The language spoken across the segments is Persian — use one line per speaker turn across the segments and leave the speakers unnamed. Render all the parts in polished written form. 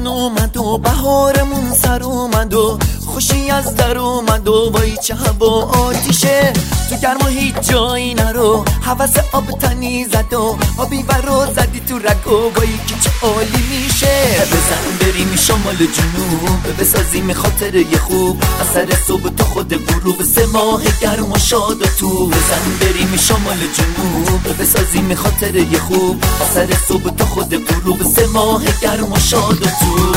بهارمون اومد و بهارمون سر اومد و خوشی از در اومد و وای چه هوا آتیشه. تو گرما هیچ جایی نرو، هوس آب تنی زد و آبی برو زدی تو رگو، وای که چه عالی میشه. بزن بریم شمال جنوب بسازیم خاطره خوب، اثر صبح تا خود غروب 3 ماه گرم و شاد و تو. بزن بریم شمال جنوب بسازیم خاطره خوب، اثر صبح تا خود غروب 3 ماه گرم و شاد و تو.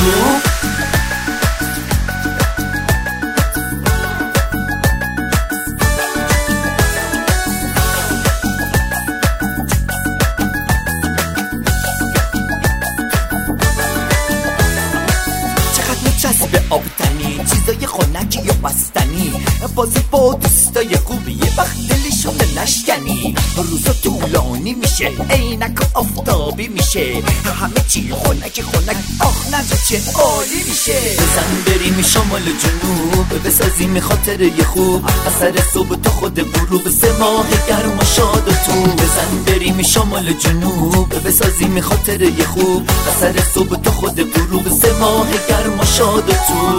چسب آب تنی، چیزای خنکی و بستنی، بازی با دوستای خوبی، وقت دلی شده نشکنی. روزا طولانی میشه، عینک و آفتابی میشه، همه چی خنک خنک، آخ نجا چه عالی میشه. بزن بریم شمال جنوب بسازیم خاطره خوب، اثر صبح تا خود غروب 3 ماه گرم و شاد و تو. بزن بریم شمال جنوب بسازیم خاطره خوب، اثر صبح تا خود غروب 3 ماه گرم و شاد و تو.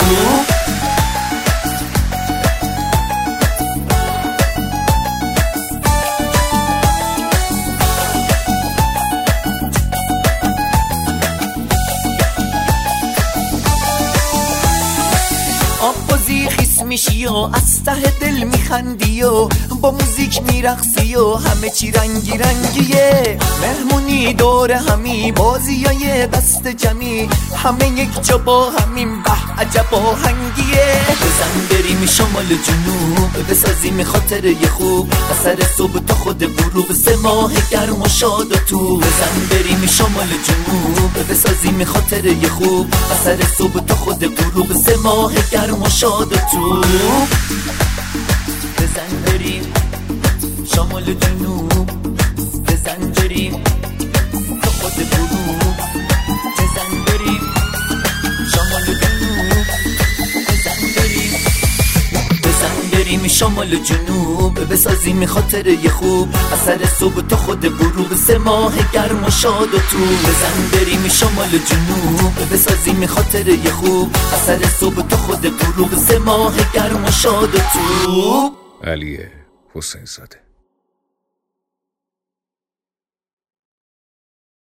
آبازی خیس میشی و از ته دل میخندی و با موزیک میرقصی و همه چی رنگی رنگیه. مهمونی دور همی، بازیای دست جمعی، همه یک جا با همین، به عجب آهنگیه. بزن بریم شمال جنوب بسازیم خاطره خوب، اثر صبح تا خود غروب 3 ماه گرم و شاد و تو. بزن بریم شمال جنوب بسازیم خاطره خوب، اثر صبح تا خود غروب 3 ماه گرم و شاد و تو. بزن بریم شمال جنوب، بزن بریم تا خود غروب، بزن بریم شمال جنوب، بزن بریم، بزن بریم شمال جنوب بسازیم خاطره خوب، اثر صبح تا خود غروب 3 ماه گرم و شاد و تو. بزن بریم شمال جنوب بسازیم خاطره خوب، اثر صبح تا خود غروب 3 ماه گرم و شاد و تو.
علی حسین زاده.